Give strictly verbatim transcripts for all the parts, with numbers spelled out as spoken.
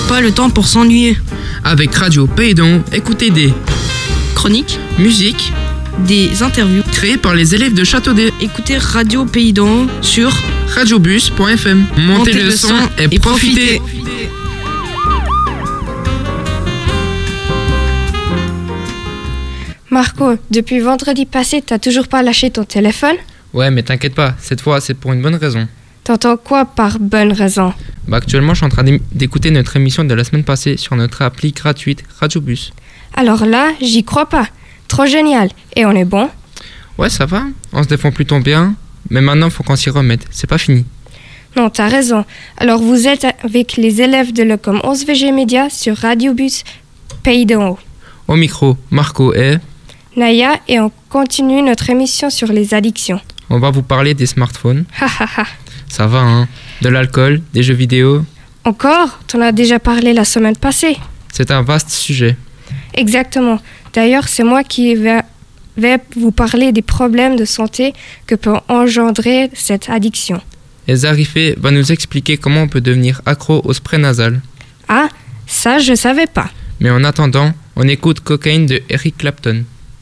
pas le temps pour s'ennuyer. Avec Radio Péidon, écoutez des chroniques, musique, des interviews créées par les élèves de Châteaudet. Écoutez Radio Péidon sur radiobus point f m. Montez, Montez le, le son, son et, et profitez. profitez. Marco, depuis vendredi passé, t'as toujours pas lâché ton téléphone? Ouais, mais t'inquiète pas, cette fois c'est pour une bonne raison. T'entends quoi par bonne raison? Bah actuellement je suis en train d'écouter notre émission de la semaine passée sur notre appli gratuite Radiobus. Alors là, j'y crois pas. Trop génial. Et on est bon? Ouais, ça va. On se défend plutôt bien. Mais maintenant, faut qu'on s'y remette. C'est pas fini. Non, t'as raison. Alors vous êtes avec les élèves de l'Ecom onze V G Média sur Radiobus Pays d'en haut. Au micro, Marco et Naya, et on continue notre émission sur les addictions. On va vous parler des smartphones. Ha ha ha. Ça va, hein? De l'alcool, des jeux vidéo. Encore? T'en as déjà parlé la semaine passée. C'est un vaste sujet. Exactement. D'ailleurs, c'est moi qui vais, vais vous parler des problèmes de santé que peut engendrer cette addiction. Et Zarifé va nous expliquer comment on peut devenir accro au spray nasal. Ah, ça je savais pas. Mais en attendant, on écoute Cocaine de Eric Clapton.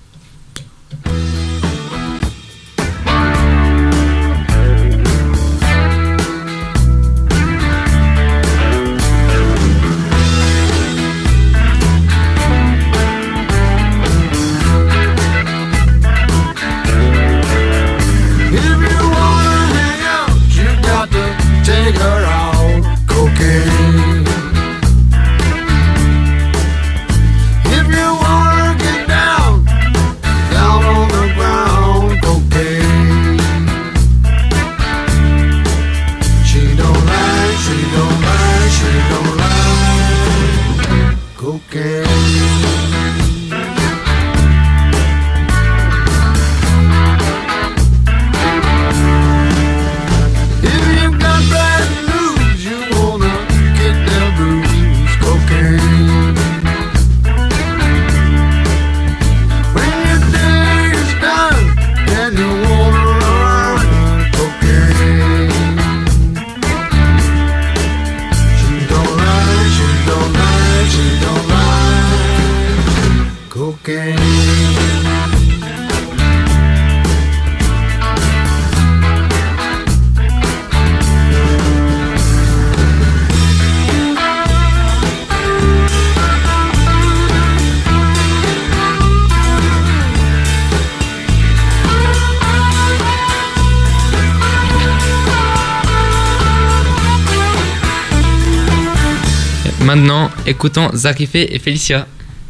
Maintenant, écoutons Zarifé et Félicia.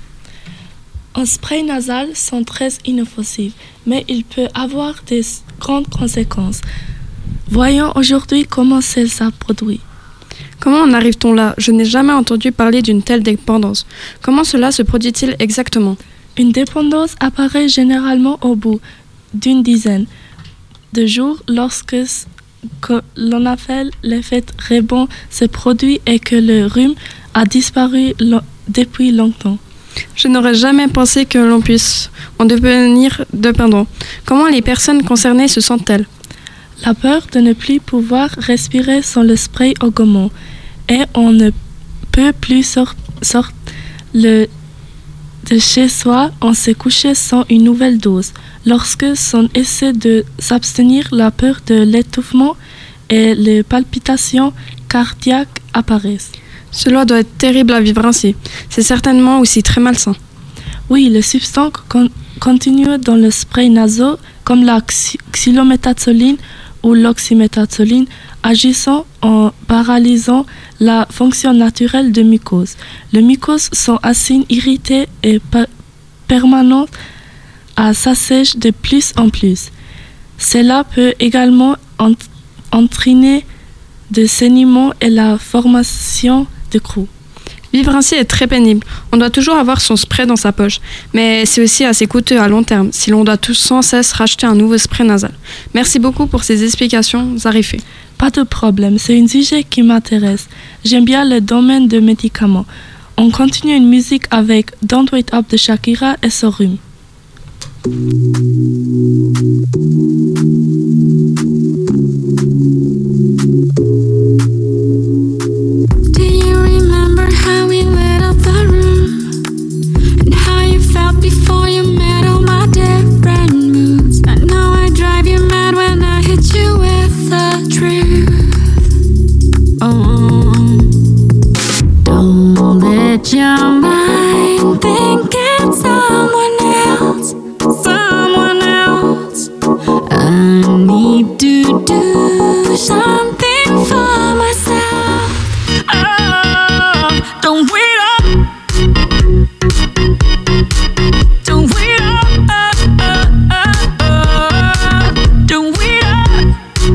Un spray nasal sont très inoffensifs, mais il peut avoir des grandes conséquences. Voyons aujourd'hui comment celle-ci produit. Comment en arrive-t-on là? Je n'ai jamais entendu parler d'une telle dépendance. Comment cela se produit-il exactement? Une dépendance apparaît généralement au bout d'une dizaine de jours lorsque l'on appelle l'effet rebond se produit et que le rhume a disparu lo- depuis longtemps. Je n'aurais jamais pensé que l'on puisse en devenir dépendant. Comment les personnes concernées se sentent-elles? La peur de ne plus pouvoir respirer sans le spray au gommant, et on ne peut plus sortir sort le, de chez soi en se coucher sans une nouvelle dose. Lorsque son essaie de s'abstenir, la peur de l'étouffement et les palpitations cardiaques apparaissent. Cela doit être terrible à vivre ainsi. C'est certainement aussi très malsain. Oui, les substances con- continuent dans le spray nasal, comme la xy- xylométhazoline ou l'oxyméthazoline, agissant en paralysant la fonction naturelle de mucose. Les mucoses sont assez irritées et per- permanentes à s'assècher de plus en plus. Cela peut également ent- entraîner des saignements et la formation de croûte. Vivre ainsi est très pénible. On doit toujours avoir son spray dans sa poche. Mais c'est aussi assez coûteux à long terme, si l'on doit tout sans cesse racheter un nouveau spray nasal. Merci beaucoup pour ces explications, Zarifé. Pas de problème, c'est un sujet qui m'intéresse. J'aime bien le domaine des médicaments. On continue une musique avec Don't Wait Up de Shakira et son rhume. Do you remember how let your mind think it's someone else, someone else. I need to do something for myself. Oh, don't wait up. Don't wait up. Uh, uh, uh, uh. Don't wait up.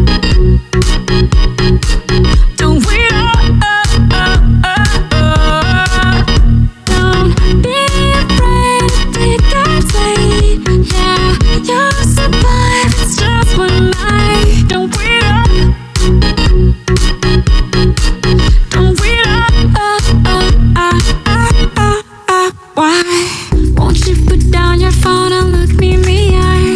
Don't wait up. Uh, uh, uh, uh. Don't be afraid to take God's lead. Yeah, you'll survive. It's just one night. Don't wait up. Don't wait up. Uh, uh, uh, uh, uh, uh. Why won't you put down your phone and look me in the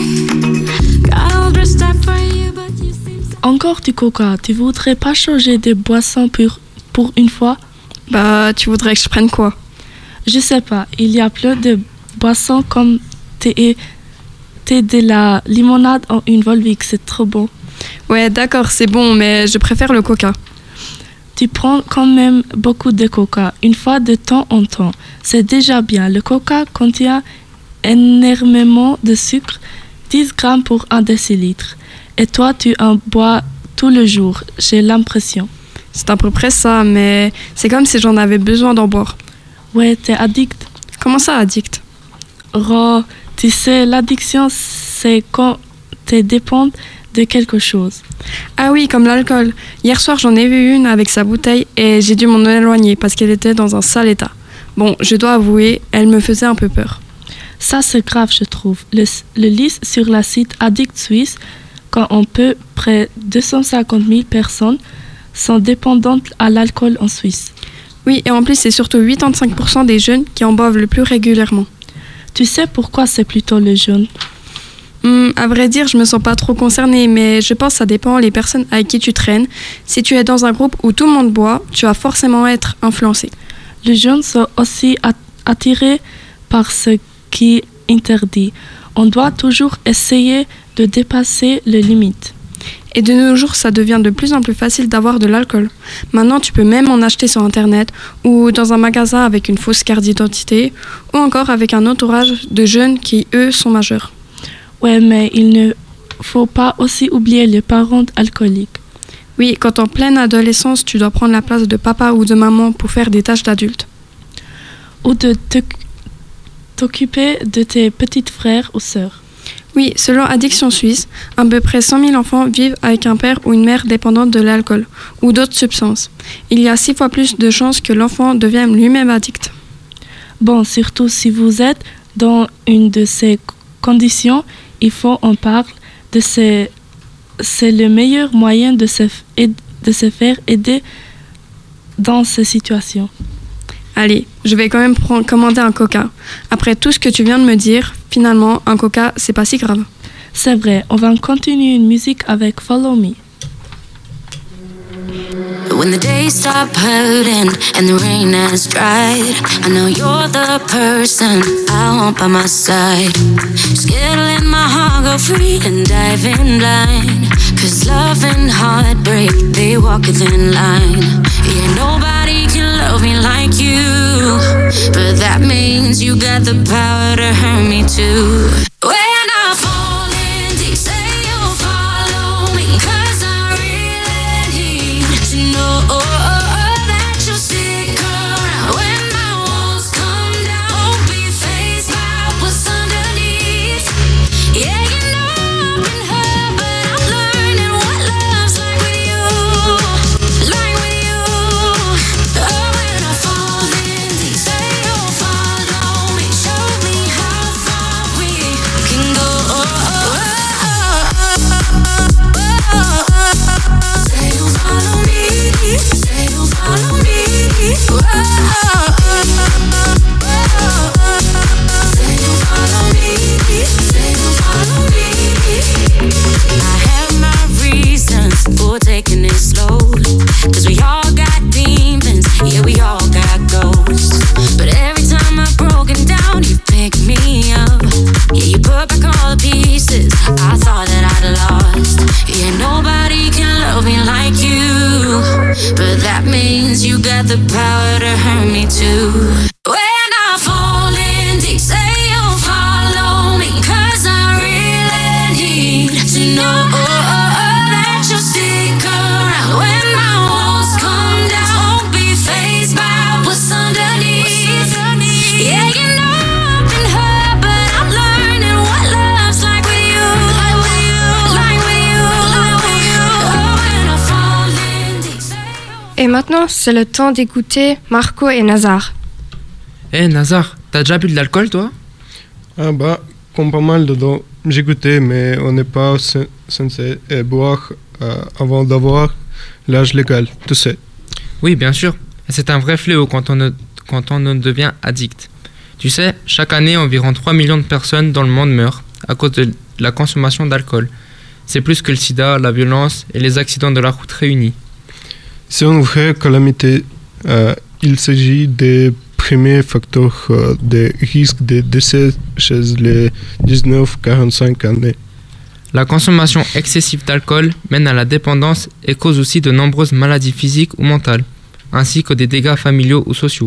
eye? Got all dressed up for you, but you seem so. Encore du coca. Tu voudrais pas changer de boisson pour, pour une fois? Bah, tu voudrais que je prenne quoi? Je sais pas. Il y a plein de boissons comme thé et thé de la limonade en une Volvic. C'est trop bon. Ouais, d'accord, c'est bon, mais je préfère le coca. Tu prends quand même beaucoup de coca, une fois de temps en temps. C'est déjà bien. Le coca contient énormément de sucre, dix grammes pour un décilitre. Et toi, tu en bois tous les jours, j'ai l'impression. C'est à peu près ça, mais c'est comme si j'en avais besoin d'en boire. Ouais, t'es addict. Comment ça, addict? Oh, tu sais, l'addiction, c'est quand tu dépends de quelque chose. Ah oui, comme l'alcool. Hier soir, j'en ai vu une avec sa bouteille et j'ai dû m'en éloigner parce qu'elle était dans un sale état. Bon, je dois avouer, elle me faisait un peu peur. Ça, c'est grave, je trouve. Le, le liste sur le site Addict Suisse, quand on peut près de deux cent cinquante mille personnes sont dépendantes à l'alcool en Suisse. Oui, et en plus, c'est surtout quatre-vingt-quinze pour cent des jeunes qui en boivent le plus régulièrement. Tu sais pourquoi c'est plutôt les jeunes? Hum, à vrai dire, je me sens pas trop concernée, mais je pense que ça dépend des personnes avec qui tu traînes. Si tu es dans un groupe où tout le monde boit, tu vas forcément être influencé. Les jeunes sont aussi attirés par ce qui est interdit. On doit toujours essayer de dépasser les limites. Et de nos jours, ça devient de plus en plus facile d'avoir de l'alcool. Maintenant, tu peux même en acheter sur Internet ou dans un magasin avec une fausse carte d'identité ou encore avec un entourage de jeunes qui, eux, sont majeurs. Ouais, mais il ne faut pas aussi oublier les parents alcooliques. Oui, quand en pleine adolescence, tu dois prendre la place de papa ou de maman pour faire des tâches d'adulte. Ou de t'occuper de tes petits frères ou sœurs. Oui, selon Addiction Suisse, à peu près cent mille enfants vivent avec un père ou une mère dépendante de l'alcool ou d'autres substances. Il y a six fois plus de chances que l'enfant devienne lui-même addict. Bon, surtout si vous êtes dans une de ces conditions, il faut en parler. De ces, c'est le meilleur moyen de se, de se faire aider dans ces situations. Allez, je vais quand même prendre, commander un coca. Après tout ce que tu viens de me dire, finalement, un coca, c'est pas si grave. C'est vrai, on va continuer une musique avec Follow Me. When the days stop hurting and the rain has dried, I know you're the person I want by my side. Scared to let my heart go free and dive in blind, 'cause love and heartbreak, they walk within line. Yeah, nobody can love me like you, but that means you got the power to hurt me too. When I fall in deep, say you'll follow me, 'cause I really need to know that you'll stick around. When my walls come down, won't be faced by what's underneath. Yeah, you know I've been hurt, but I'm learning what love's like with you, like with you. Oh, when I fall in deep, say you'll follow me, show me how far we that means you got the power to hurt me too. When I fall in deep, say you'll follow me, 'cause I really need to know that you'll stick around. When my walls come down, won't be fazed by what's underneath. Yeah, you know I've been hurt, but I'm learning what love's like with you, like with you, like with you, like with you. Oh, when I fall in deep, say you'll... Et maintenant, c'est le temps d'écouter Marco et Nazar. Eh hey, Nazar, t'as déjà bu de l'alcool toi? Ah bah, comme pas mal dedans. J'ai goûté, mais on n'est pas c- censé euh, boire euh, avant d'avoir l'âge légal, tu sais. Oui, bien sûr. Et c'est un vrai fléau quand on, ne, quand on en devient addict. Tu sais, chaque année, environ trois millions de personnes dans le monde meurent à cause de la consommation d'alcool. C'est plus que le sida, la violence et les accidents de la route réunis. C'est une vraie calamité. Euh, il s'agit des premiers facteurs euh, de risque de décès chez les dix-neuf à quarante-cinq années. La consommation excessive d'alcool mène à la dépendance et cause aussi de nombreuses maladies physiques ou mentales, ainsi que des dégâts familiaux ou sociaux.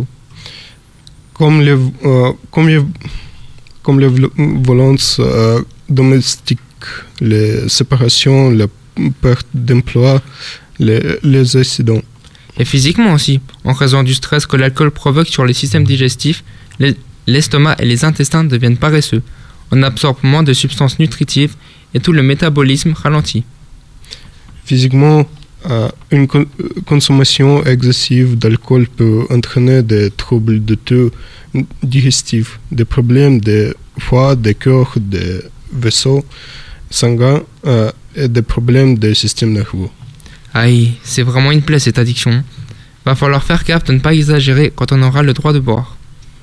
Comme les, euh, comme les, comme les violences euh, domestiques, les séparations, la perte d'emploi, les, les accidents. Et physiquement aussi, en raison du stress que l'alcool provoque sur les systèmes digestifs, les- l'estomac et les intestins deviennent paresseux. On absorbe moins de substances nutritives et tout le métabolisme ralentit. Physiquement, euh, une con- consommation excessive d'alcool peut entraîner des troubles de tout digestifs, des problèmes de foie, de cœur, de vaisseaux sanguins euh, et des problèmes du système nerveux. Aïe, c'est vraiment une plaie cette addiction. Va falloir faire gaffe de ne pas exagérer quand on aura le droit de boire.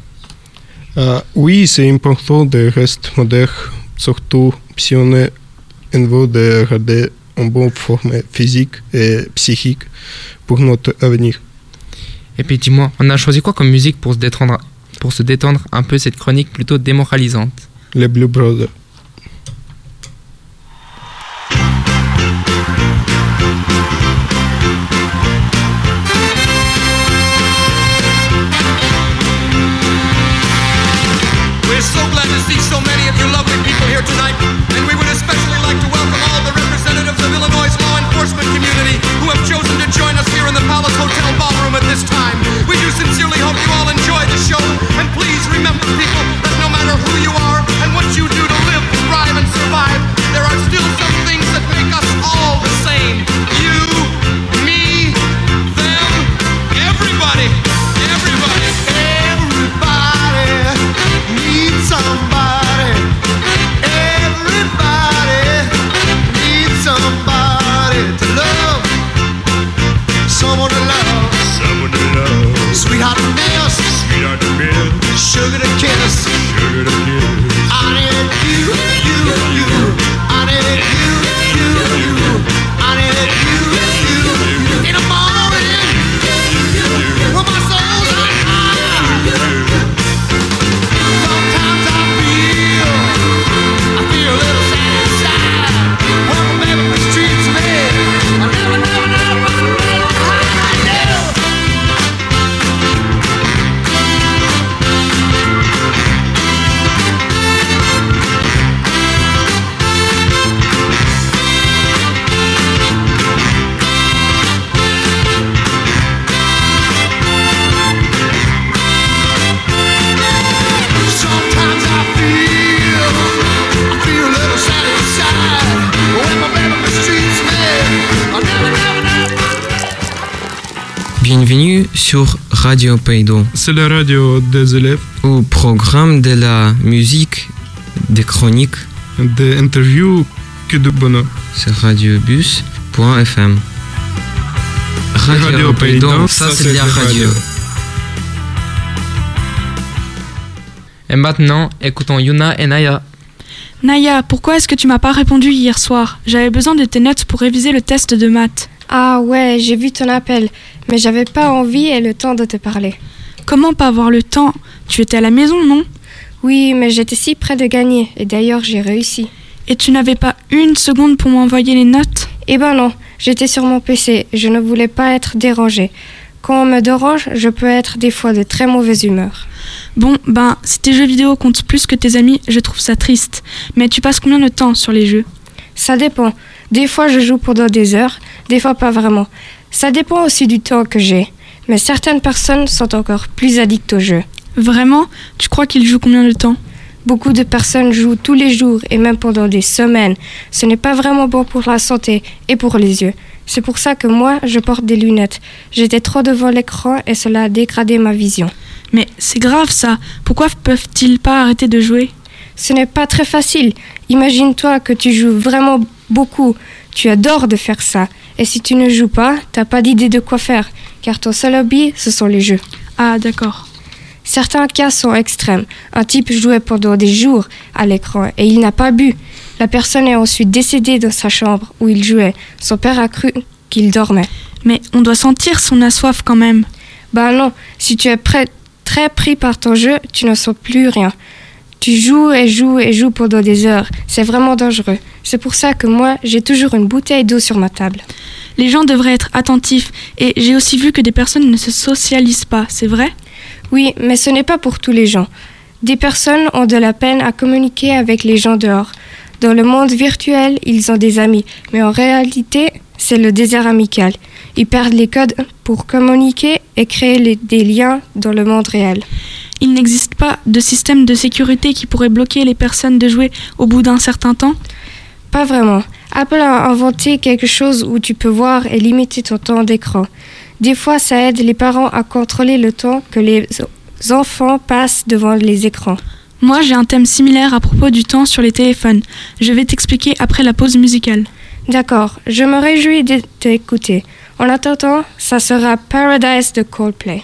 Euh, oui, c'est important de rester modère, surtout si on est en voie de garder une bonne forme physique et psychique pour notre avenir. Et puis dis-moi, on a choisi quoi comme musique pour se détendre, pour se détendre un peu cette chronique plutôt démoralisante? Les Blue Brothers. We're so glad to see so many of you lovely people here tonight, and we would especially like to welcome all the representatives of Illinois' law enforcement community who have chosen to join us here in the Palace Hotel ballroom at this time. We do sincerely hope you all enjoy the show, and please remember, people, that no matter who you are and what you do to live, thrive, and survive, there are still some things that make us all the same. You, me, them, everybody, everybody, everybody needs somebody. Everybody needs somebody to love. Someone to love. Someone to love. Sweetheart to miss. Sweetheart to miss. Sugar to kiss. Sugar to kiss. I need you, you, you. I need you, you, you. I need you, you, you. In the morning, when my soul's on fire. Sometimes I feel, I feel a little sad inside. When my baby mistreats me, I never, never, never, never hide. Sometimes I feel, I feel a little sad inside. When my baby mistreats me, I never, never, never. Bienvenue sur Radio Paydon, C'est la radio des élèves, au programme de la musique, des chroniques des interviews que de bonheur. sur radiobus point f m. Radio, Radio Paydon, Paydon, ça ça, c'est c'est de la de la radio. radio. Et maintenant, écoutons Yuna et Naya. Naya, pourquoi est-ce que tu m'as pas répondu hier soir? J'avais besoin de tes notes pour réviser le test de maths. Ah ouais, j'ai vu ton appel, mais j'avais pas envie et le temps de te parler. Comment pas avoir le temps? Tu étais à la maison, non? Oui, mais j'étais si près de gagner, et d'ailleurs j'ai réussi. Et tu n'avais pas une seconde pour m'envoyer les notes? Eh ben non, j'étais sur mon P C, je ne voulais pas être dérangée. Quand on me dérange, je peux être des fois de très mauvaise humeur. Bon, ben, si tes jeux vidéo comptent plus que tes amis, je trouve ça triste. Mais tu passes combien de temps sur les jeux ? Ça dépend. Des fois, je joue pendant des heures, des fois pas vraiment. Ça dépend aussi du temps que j'ai. Mais certaines personnes sont encore plus addictes aux jeux. Vraiment ? Tu crois qu'ils jouent combien de temps ? Beaucoup de personnes jouent tous les jours et même pendant des semaines. Ce n'est pas vraiment bon pour la santé et pour les yeux. C'est pour ça que moi, je porte des lunettes. J'étais trop devant l'écran et cela a dégradé ma vision. Mais c'est grave ça. Pourquoi peuvent-ils pas arrêter de jouer ? Ce n'est pas très facile. Imagine-toi que tu joues vraiment beaucoup. Tu adores de faire ça. Et si tu ne joues pas, t'as pas d'idée de quoi faire. Car ton seul hobby, ce sont les jeux. Ah, d'accord. Certains cas sont extrêmes. Un type jouait pendant des jours à l'écran et il n'a pas bu. La personne est ensuite décédée dans sa chambre où il jouait. Son père a cru qu'il dormait. Mais on doit sentir si on a soif quand même. Ben non, si tu es prêt, très pris par ton jeu, tu ne sens plus rien. Tu joues et joues et joues pendant des heures. C'est vraiment dangereux. C'est pour ça que moi, j'ai toujours une bouteille d'eau sur ma table. Les gens devraient être attentifs. Et j'ai aussi vu que des personnes ne se socialisent pas, c'est vrai ? Oui, mais ce n'est pas pour tous les gens. Des personnes ont de la peine à communiquer avec les gens dehors. Dans le monde virtuel, ils ont des amis, mais en réalité, c'est le désert amical. Ils perdent les codes pour communiquer et créer les, des liens dans le monde réel. Il n'existe pas de système de sécurité qui pourrait bloquer les personnes de jouer au bout d'un certain temps ? Pas vraiment. Apple a inventé quelque chose où tu peux voir et limiter ton temps d'écran. Des fois, ça aide les parents à contrôler le temps que les enfants passent devant les écrans. Moi, j'ai un thème similaire à propos du temps sur les téléphones. Je vais t'expliquer après la pause musicale. D'accord, je me réjouis de t'écouter. En attendant, ça sera Paradise de Coldplay.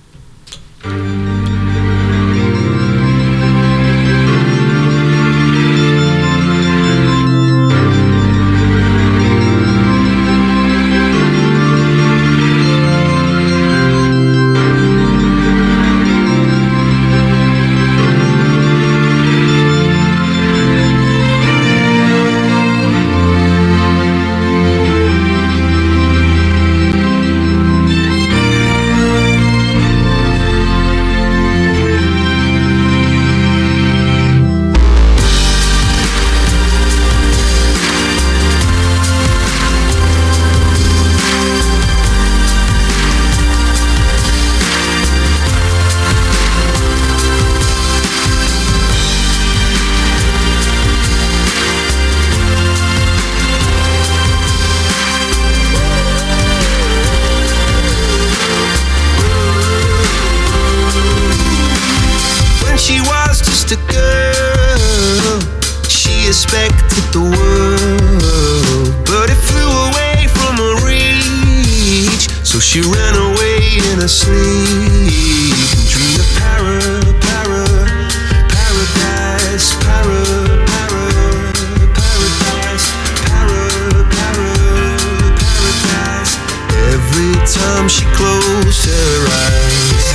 expected the world, but it flew away from her reach. So she ran away in her sleep and dreamed of para, para, paradise, para, para, paradise, para, para, paradise. Every time she closed her eyes,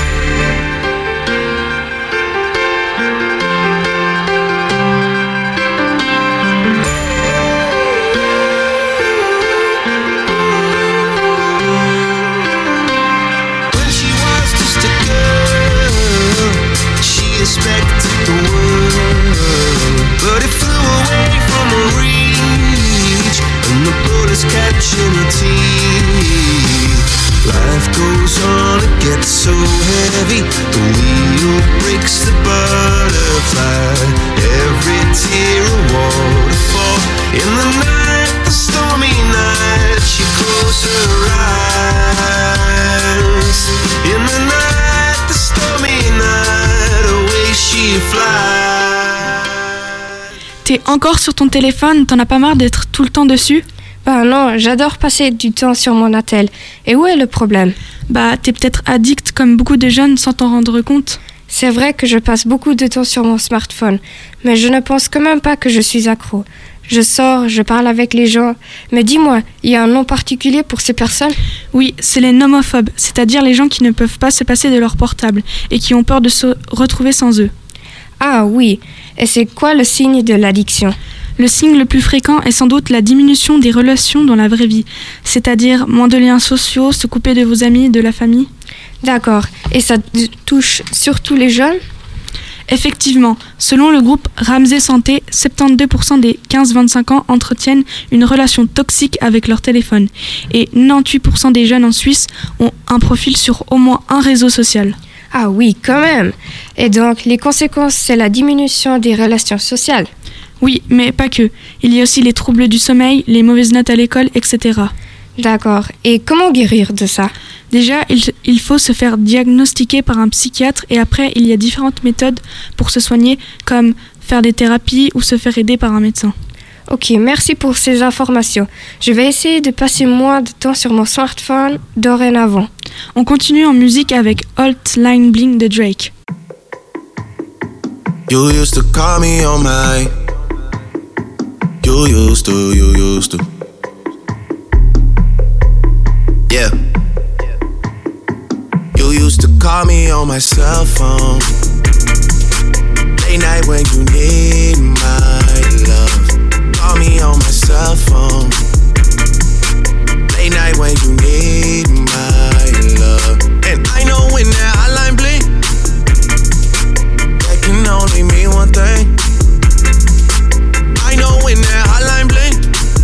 expected the world, but it flew away from her reach, and the bullets catching her teeth. Life goes on, it gets so heavy, the wheel breaks the butterfly. Every tear a waterfall. In the night, the stormy night, she closed her eyes. In the night, the stormy night, away she flies. T'es encore sur ton téléphone, t'en as pas marre d'être tout le temps dessus ? Bah non, j'adore passer du temps sur mon attel. Et où est le problème ? Bah t'es peut-être addict comme beaucoup de jeunes sans t'en rendre compte. C'est vrai que je passe beaucoup de temps sur mon smartphone, mais je ne pense quand même pas que je suis accro. Je sors, je parle avec les gens, mais dis-moi, il y a un nom particulier pour ces personnes ? Oui, c'est les nomophobes, c'est-à-dire les gens qui ne peuvent pas se passer de leur portable et qui ont peur de se retrouver sans eux. Ah oui, et c'est quoi le signe de l'addiction ? Le signe le plus fréquent est sans doute la diminution des relations dans la vraie vie, c'est-à-dire moins de liens sociaux, se couper de vos amis, de la famille. D'accord. Et ça t- touche surtout les jeunes ? Effectivement, selon le groupe Ramsey Santé, soixante-douze pour cent des quinze vingt-cinq ans entretiennent une relation toxique avec leur téléphone et quatre-vingt-dix-huit pour cent des jeunes en Suisse ont un profil sur au moins un réseau social. Ah oui, quand même. Et donc, les conséquences, c'est la diminution des relations sociales. Oui, mais pas que. Il y a aussi les troubles du sommeil, les mauvaises notes à l'école, et cetera. D'accord. Et comment guérir de ça ? Déjà, il, il faut se faire diagnostiquer par un psychiatre et après, il y a différentes méthodes pour se soigner, comme faire des thérapies ou se faire aider par un médecin. Ok, merci pour ces informations. Je vais essayer de passer moins de temps sur mon smartphone dorénavant. On continue en musique avec Hotline Bling de Drake. You used to call me on my. You used to, you used to. Yeah. You used to call me on my cell phone. Late night when you need my love. Call me on my cell phone. Late night when you need my love. And I know when that hotline bling, that can only mean one thing. I know when that hotline bling,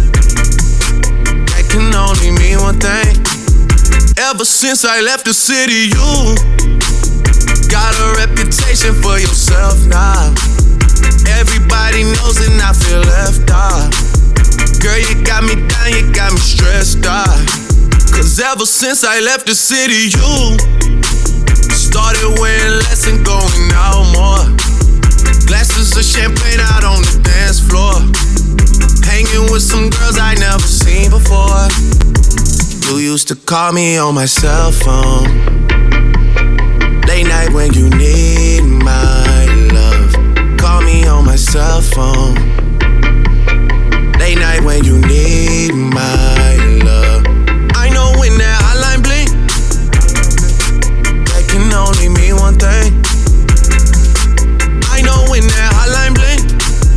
that can only mean one thing. Ever since I left the city, you got a reputation for yourself now. Everybody knows and I feel left out. Girl, you got me down, you got me stressed out. Cause ever since I left the city, you started wearing less and going out more. Glasses of champagne out on the dance floor. Hanging with some girls I never seen before. You used to call me on my cell phone. Late night when you need my love. Call me on my cell phone. Late night when you need my love. I know when that hotline bling, that can only mean one thing. I know when that hotline bling,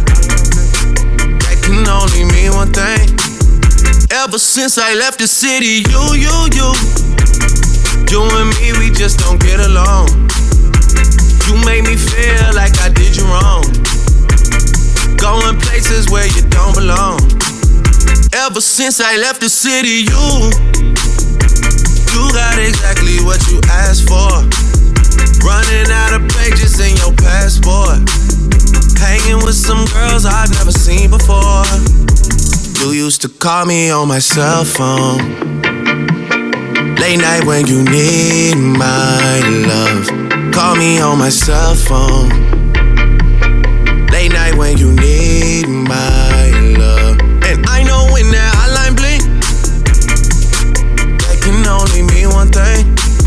that can only mean one thing. Ever since I left the city, you, you, you You and me, we just don't get along. You made me feel like I did you wrong. Going places where you don't belong. Ever since I left the city, you You got exactly what you asked for. Running out of pages in your passport. Hanging with some girls I've never seen before. You used to call me on my cell phone. Late night when you need my love. Call me on my cell phone. Late night when you need my love. And I know when that hotline bling, that can only mean one thing.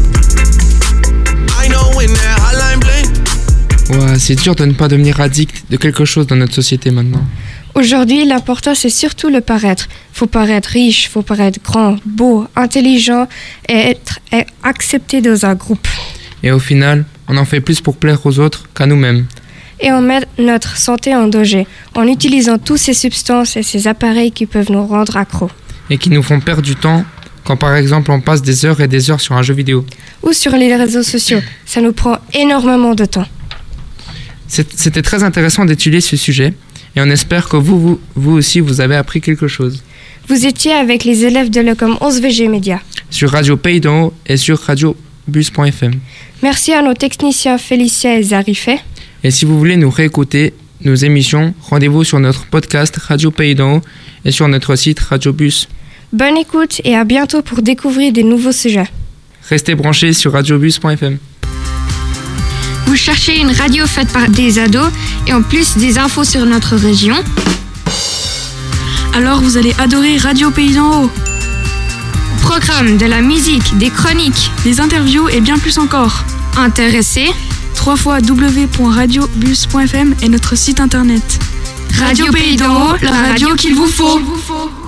I know when that hotline bling. Ouais, c'est dur de ne pas devenir addict de quelque chose dans notre société maintenant. Aujourd'hui, l'important, c'est surtout le paraître. Faut paraître riche, faut paraître grand, beau, intelligent et être et accepté dans un groupe. Et au final, on en fait plus pour plaire aux autres qu'à nous-mêmes. Et on met notre santé en danger en utilisant toutes ces substances et ces appareils qui peuvent nous rendre accros. Et qui nous font perdre du temps quand par exemple on passe des heures et des heures sur un jeu vidéo. Ou sur les réseaux sociaux. Ça nous prend énormément de temps. C'était très intéressant d'étudier ce sujet. Et on espère que vous, vous, vous aussi, vous avez appris quelque chose. Vous étiez avec les élèves de l'Ecom onze V G Média. Sur Radio Pays d'en Haut et sur radio bus point f m. Merci à nos techniciens Félicia et Zarifé. Et si vous voulez nous réécouter nos émissions, rendez-vous sur notre podcast Radio Pays d'en Haut et sur notre site Radio Bus. Bonne écoute et à bientôt pour découvrir des nouveaux sujets. Restez branchés sur radio bus point f m. Vous cherchez une radio faite par des ados et en plus des infos sur notre région? Alors vous allez adorer Radio Pays d'en Haut. Programme, de la musique, des chroniques, des interviews et bien plus encore. Intéressé? w w w point radio bus point f m est notre site internet. Radio Pays d'en Haut, la radio qu'il vous faut.